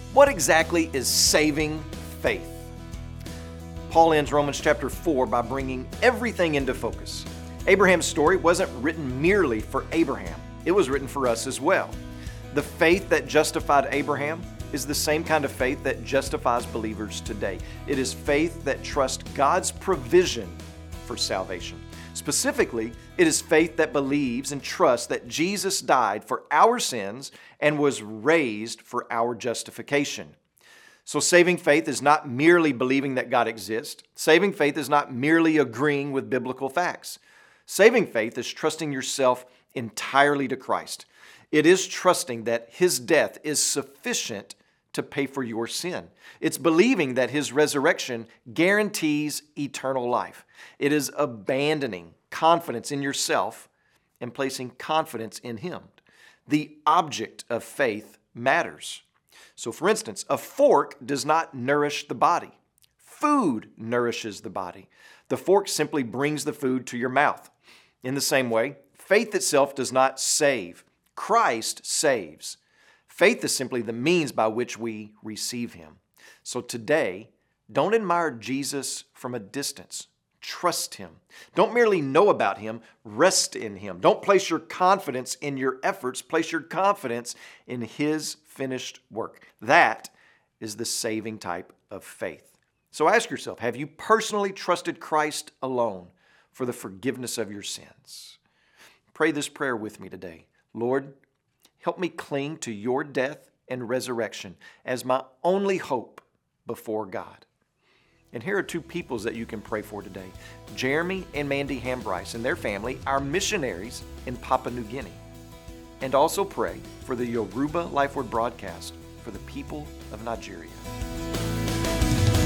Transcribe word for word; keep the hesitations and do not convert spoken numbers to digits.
What exactly is saving faith? Paul ends Romans chapter four by bringing everything into focus. Abraham's story wasn't written merely for Abraham. It was written for us as well. The faith that justified Abraham is the same kind of faith that justifies believers today. It is faith that trusts God's provision for salvation. Specifically, it is faith that believes and trusts that Jesus died for our sins and was raised for our justification. So saving faith is not merely believing that God exists. Saving faith is not merely agreeing with biblical facts. Saving faith is trusting yourself entirely to Christ. It is trusting that His death is sufficient to pay for your sin. It's believing that His resurrection guarantees eternal life. It is abandoning confidence in yourself and placing confidence in Him. The object of faith matters. So for instance, a fork does not nourish the body. Food nourishes the body. The fork simply brings the food to your mouth. In the same way, faith itself does not save. Christ saves. Faith is simply the means by which we receive Him. So today, don't admire Jesus from a distance. Trust Him. Don't merely know about Him, rest in Him. Don't place your confidence in your efforts. Place your confidence in His finished work. That is the saving type of faith. So ask yourself, have you personally trusted Christ alone for the forgiveness of your sins? Pray this prayer with me today. Lord, help me cling to your death and resurrection as my only hope before God. And here are two peoples that you can pray for today. Jeremy and Mandy Hambryce and their family are missionaries in Papua New Guinea. And also pray for the Yoruba Life Word broadcast for the people of Nigeria.